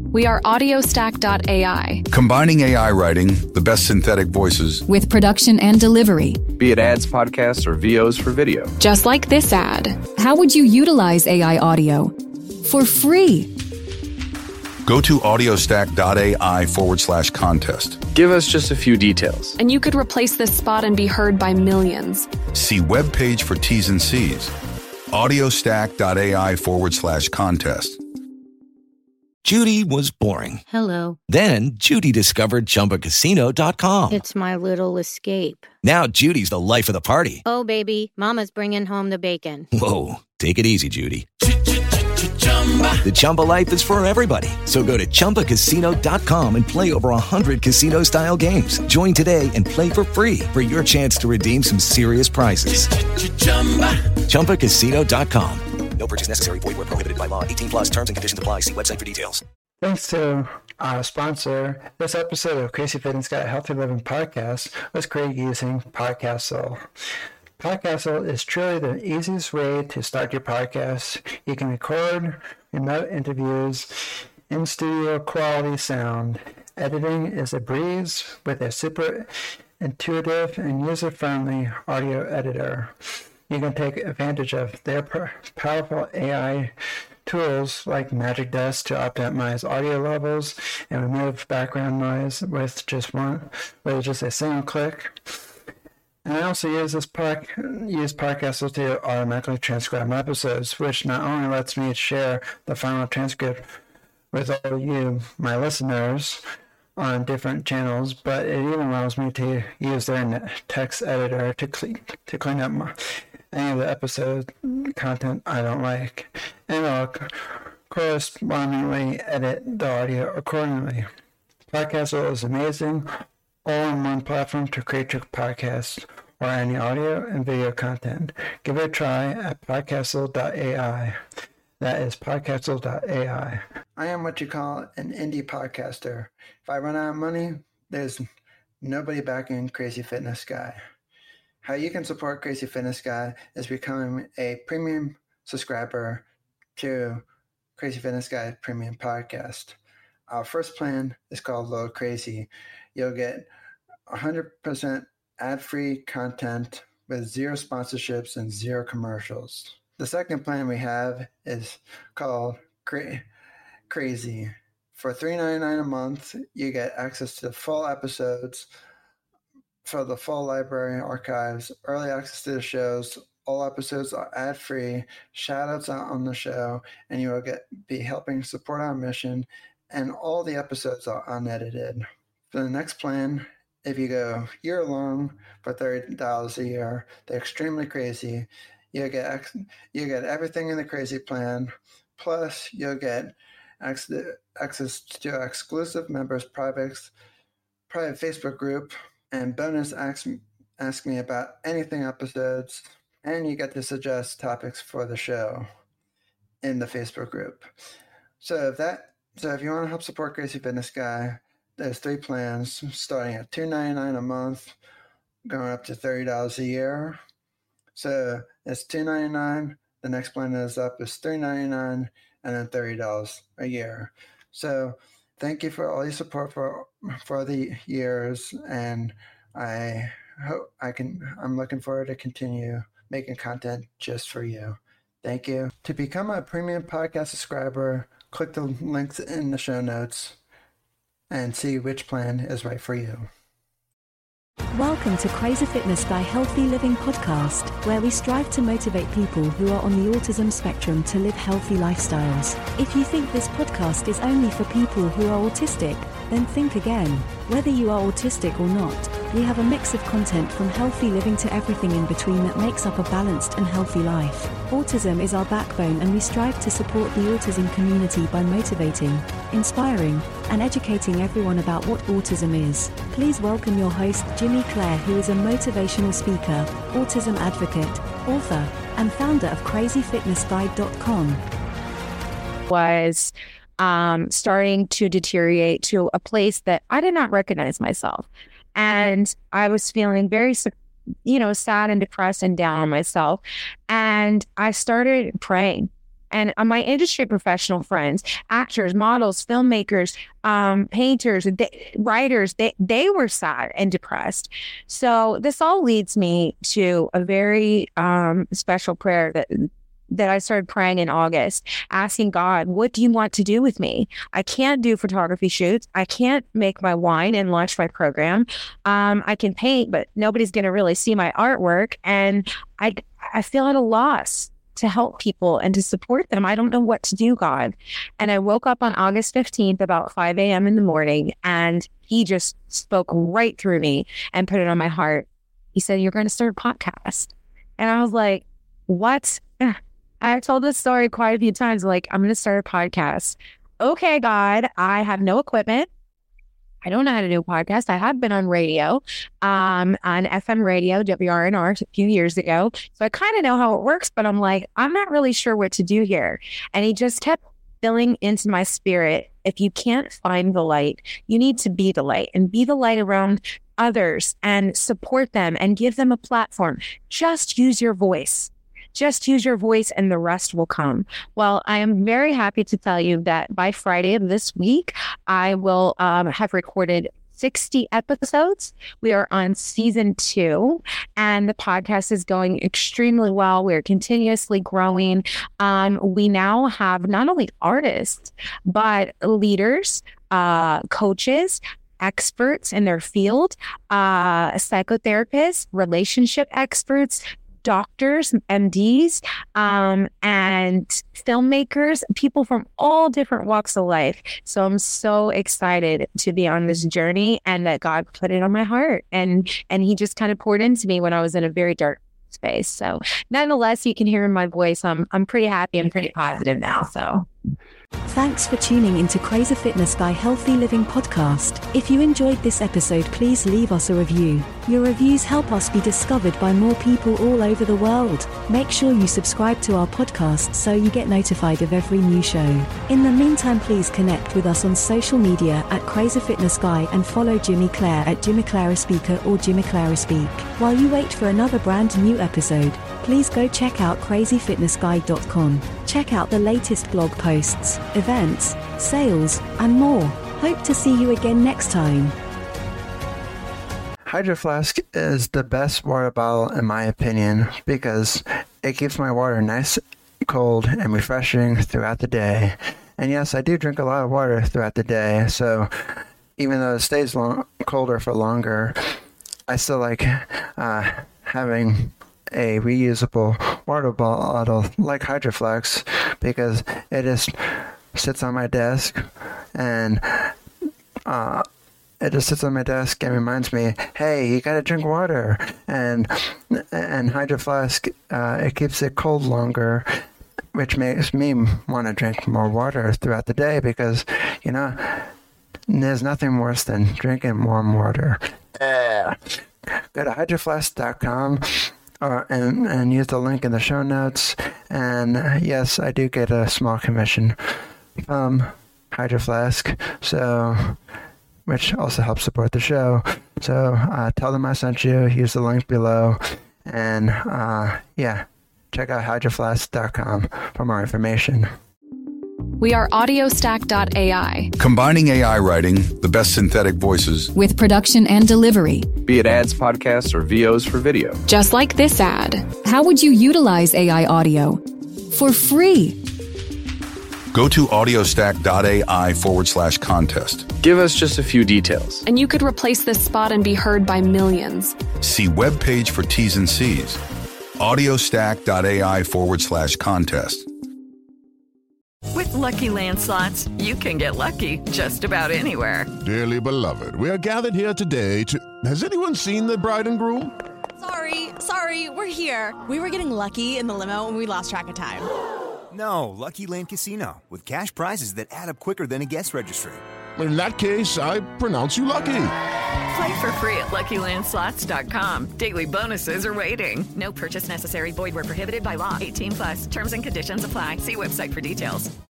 We are Audiostack.ai. Combining AI writing, the best synthetic voices, with production and delivery. Be it ads, podcasts, or VOs for video. Just like this ad. How would you utilize AI audio? For free. Go to audiostack.ai/contest. Give us just a few details. And you could replace this spot and be heard by millions. See webpage for T's and C's. audiostack.ai/contest. Judy was boring. Hello. Then Judy discovered ChumbaCasino.com. It's my little escape. Now Judy's the life of the party. Oh, baby, mama's bringing home the bacon. Whoa, take it easy, Judy. The Chumba life is for everybody. So go to ChumbaCasino.com and play over 100 casino-style games. Join today and play for free for your chance to redeem some serious prizes. ChumbaCasino.com. No purchase necessary. Void where prohibited by law. 18+ terms and conditions apply. See website for details. Thanks to our sponsor, this episode of Crazy Fitness Guy Healthy Living Podcast was created using Podcastle. Podcastle is truly the easiest way to start your podcast. You can record remote interviews, in-studio quality sound. Editing is a breeze with a super intuitive and user-friendly audio editor. You can take advantage of their powerful AI tools like Magic Dust to optimize audio levels and remove background noise with just a single click. And I also use Podcastle to automatically transcribe my episodes, which not only lets me share the final transcript with all of you, my listeners, on different channels, but it even allows me to use their text editor to clean up any of the episode content I don't like, and I'll correspondingly edit the audio accordingly. Podcastle is amazing, all-in-one platform to create your podcast or any audio and video content. Give it a try at podcastle.ai. That is podcastle.ai. I am what you call an indie podcaster. If I run out of money, there's nobody backing Crazy Fitness Guy. How you can support Crazy Fitness Guy is becoming a premium subscriber to Crazy Fitness Guy Premium Podcast. Our first plan is called Low Crazy. You'll get 100% ad-free content with zero sponsorships and zero commercials. The second plan we have is called Crazy. For $3.99 a month, you get access to full episodes for the full library archives, early access to the shows. All episodes are ad-free, shout-outs out on the show, and you will be helping support our mission, and all the episodes are unedited. For the next plan, if you go year-long for $30 a year, they're extremely crazy. You'll get everything in the crazy plan, plus you'll get access to exclusive members' private Facebook group, and bonus ask me about anything episodes, and you get to suggest topics for the show in the Facebook group. So if you want to help support Crazy Fitness Guy, there's 3 plans starting at $2.99 a month, going up to $30 a year. So it's $2.99. The next plan is $3.99, and then $30 a year. So thank you for all your support for the years, and I'm looking forward to continue making content just for you. Thank you. To become a premium podcast subscriber, click the links in the show notes and see which plan is right for you. Welcome to Crazy Fitness Guy Healthy Living Podcast, where we strive to motivate people who are on the autism spectrum to live healthy lifestyles. If you think this podcast is only for people who are autistic, then think again. Whether you are autistic or not, we have a mix of content from healthy living to everything in between that makes up a balanced and healthy life. Autism is our backbone, and we strive to support the autism community by motivating, inspiring, and educating everyone about what autism is. Please welcome your host, Jimmy Clare, who is a motivational speaker, autism advocate, author, and founder of crazyfitnessguide.com. Was starting to deteriorate to a place that I did not recognize myself. And I was feeling very, sad and depressed and down on myself. And I started praying. And my industry professional friends, actors, models, filmmakers, painters, writers, they were sad and depressed. So this all leads me to a very special prayer that I started praying in August, asking God, what do you want to do with me? I can't do photography shoots. I can't make my wine and launch my program. I can paint, but nobody's going to really see my artwork. And I feel at a loss to help people and to support them. I don't know what to do, God. And I woke up on August 15th about 5 a.m. in the morning, and he just spoke right through me and put it on my heart. He said, you're going to start a podcast. And I was like, what? I've told this story quite a few times, like, I'm going to start a podcast. Okay, God, I have no equipment. I don't know how to do a podcast. I have been on radio, on FM radio, WRNR a few years ago. So I kind of know how it works, but I'm like, I'm not really sure what to do here. And he just kept filling into my spirit. If you can't find the light, you need to be the light, and be the light around others and support them and give them a platform. Just use your voice. Just use your voice and the rest will come. Well, I am very happy to tell you that by Friday of this week, I will have recorded 60 episodes. We are on season 2, and the podcast is going extremely well. We're continuously growing. We now have not only artists, but leaders, coaches, experts in their field, psychotherapists, relationship experts, doctors, MDs, and filmmakers, people from all different walks of life. So I'm so excited to be on this journey, and that God put it on my heart, and he just kind of poured into me when I was in a very dark space. So nonetheless, you can hear in my voice, I'm pretty happy and pretty positive now. So thanks for tuning into Crazy Fitness by Healthy Living podcast. If you enjoyed this episode, please leave us a review. Your reviews help us be discovered by more people all over the world. Make sure you subscribe to our podcast so you get notified of every new show. In the meantime, please connect with us on social media at Crazy Fitness Guy, and follow Jimmy Clare at Jimmy Clare Speaker or Jimmy Clare Speak. While you wait for another brand new episode, please go check out crazyfitnessguy.com. Check out the latest blog posts, events, sales, and more. Hope to see you again next time. Hydro Flask is the best water bottle in my opinion, because it keeps my water nice, cold, and refreshing throughout the day. And yes, I do drink a lot of water throughout the day, so even though it stays colder for longer, I still like having a reusable water bottle like Hydro Flask, because it just sits on my desk, and it just sits on my desk and reminds me, hey, you gotta drink water. And Hydro Flask, it keeps it cold longer, which makes me want to drink more water throughout the day, because, you know, there's nothing worse than drinking warm water. Go to hydroflask.com and use the link in the show notes. And yes, I do get a small commission from Hydro Flask, which also helps support the show. So tell them I sent you, use the link below, and check out hydroflask.com for more information. We are AudioStack.ai, Combining AI writing, the best synthetic voices, with production and delivery. Be it ads, podcasts, or VOs for video. Just like this ad. How would you utilize AI audio? For free. Go to audiostack.ai/contest. Give us just a few details. And you could replace this spot and be heard by millions. See webpage for T's and C's. audiostack.ai/contest. With Lucky Land Slots, you can get lucky just about anywhere. Dearly beloved, we are gathered here today to... Has anyone seen the bride and groom? Sorry, we're here. We were getting lucky in the limo and we lost track of time. No, Lucky Land Casino, with cash prizes that add up quicker than a guest registry. In that case, I pronounce you lucky. Play for free at LuckyLandSlots.com. Daily bonuses are waiting. No purchase necessary. Void where prohibited by law. 18+. Terms and conditions apply. See website for details.